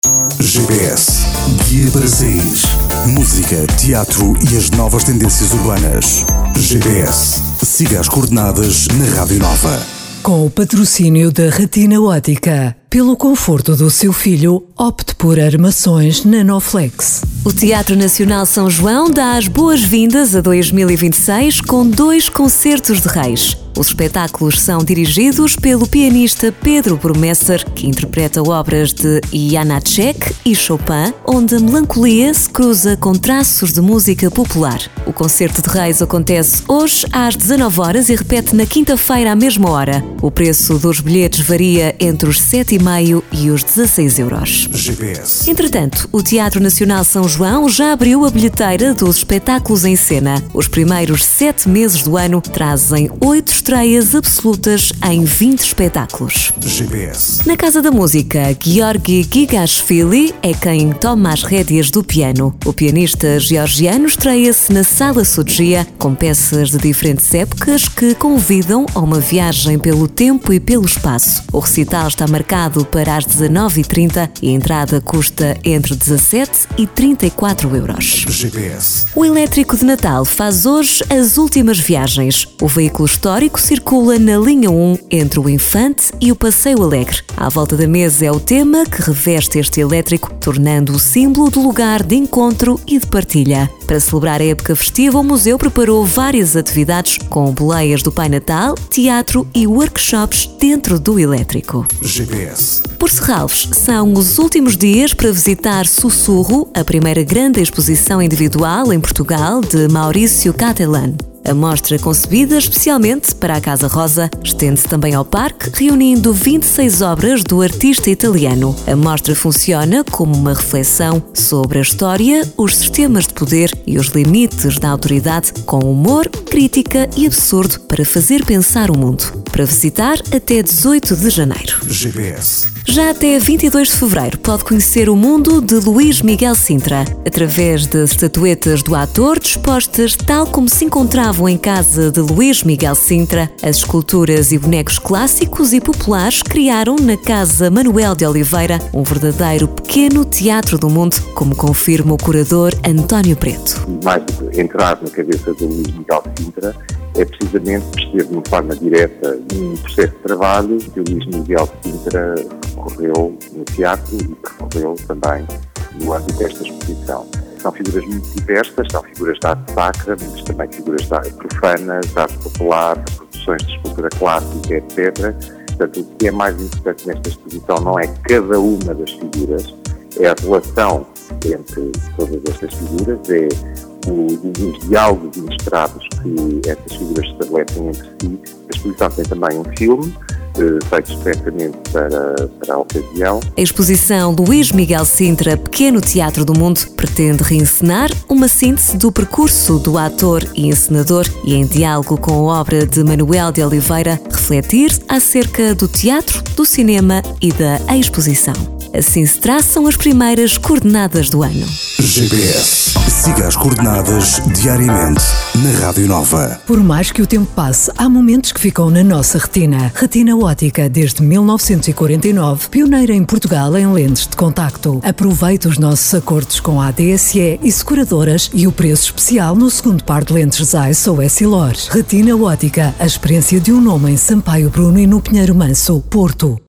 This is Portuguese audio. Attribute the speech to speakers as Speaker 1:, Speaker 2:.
Speaker 1: GPS, guia para sair. Música, teatro e as novas tendências urbanas. GPS, siga as coordenadas na Rádio Nova.
Speaker 2: Com o patrocínio da Retina Ótica. Pelo conforto do seu filho, opte por armações Nanoflex.
Speaker 3: O Teatro Nacional São João dá as boas-vindas a 2026 com 2 concertos de reis. Os espetáculos são dirigidos pelo pianista Pedro Brumesser, que interpreta obras de Janáček e Chopin, onde a melancolia se cruza com traços de música popular. O concerto de reis acontece hoje às 19 horas e repete na quinta-feira à mesma hora. O preço dos bilhetes varia entre os 7,5 e os 16 euros.
Speaker 1: GPS.
Speaker 3: Entretanto, o Teatro Nacional São João já abriu a bilheteira dos espetáculos em cena. Os primeiros 7 meses do ano trazem 8 estreias absolutas em 20 espetáculos.
Speaker 1: GPS.
Speaker 3: Na Casa da Música, Georgi Gigashvili é quem toma as rédeas do piano. O pianista georgiano estreia-se na Sala Sodgia com peças de diferentes épocas que convidam a uma viagem pelo tempo e pelo espaço. O recital está marcado para as 19h30 e a entrada custa entre 17 e 34 euros.
Speaker 1: GPS.
Speaker 3: O Elétrico de Natal faz hoje as últimas viagens. O veículo histórico circula na linha 1 entre o Infante e o Passeio Alegre. À volta da mesa é o tema que reveste este elétrico, tornando-o símbolo do lugar de encontro e de partilha. Para celebrar a época festiva, o museu preparou várias atividades com boleias do Pai Natal, teatro e workshops dentro do elétrico.
Speaker 1: GPS.
Speaker 3: Por Serralves, são os últimos dias para visitar Sussurro, a primeira grande exposição individual em Portugal de Maurício Catalan. A mostra, concebida especialmente para a Casa Rosa, estende-se também ao parque, reunindo 26 obras do artista italiano. A mostra funciona como uma reflexão sobre a história, os sistemas de poder e os limites da autoridade, com humor, crítica e absurdo para fazer pensar o mundo. Para visitar até 18 de janeiro.
Speaker 1: GPS.
Speaker 3: Já até 22 de fevereiro pode conhecer o mundo de Luís Miguel Sintra, através das estatuetas do ator dispostas tal como se encontravam em casa de Luís Miguel Sintra. As esculturas e bonecos clássicos e populares criaram na Casa Manuel de Oliveira um verdadeiro pequeno teatro do mundo, como confirma o curador António Preto.
Speaker 4: Mais do que entrar na cabeça de Luís Miguel Sintra, é precisamente perceber de uma forma direta um processo de trabalho que o Luís Miguel Sintra recorreu no teatro e recorreu também no âmbito desta exposição. São figuras muito diversas, são figuras da arte sacra, mas também figuras da arte profana, da arte popular, produções de escultura clássica, etc. Portanto, o que é mais importante nesta exposição não é cada uma das figuras, é a relação entre todas estas figuras, é os diálogos inesperados que essas figuras estabelecem entre si. A exposição tem também um filme, feito especialmente para a ocasião.
Speaker 3: A exposição Luís Miguel Sintra, Pequeno Teatro do Mundo, pretende reencenar uma síntese do percurso do ator e encenador e, em diálogo com a obra de Manuel de Oliveira, refletir acerca do teatro, do cinema e da exposição. Assim se traçam as primeiras coordenadas do ano.
Speaker 1: GPS. Siga as coordenadas diariamente na Rádio Nova.
Speaker 2: Por mais que o tempo passe, há momentos que ficam na nossa retina. Retina Ótica, desde 1949, pioneira em Portugal em lentes de contacto. Aproveite os nossos acordos com a ADSE e seguradoras e o preço especial no segundo par de lentes Zeiss ou Essilor. Retina Ótica, a experiência de um nome em Sampaio Bruno e no Pinheiro Manso, Porto.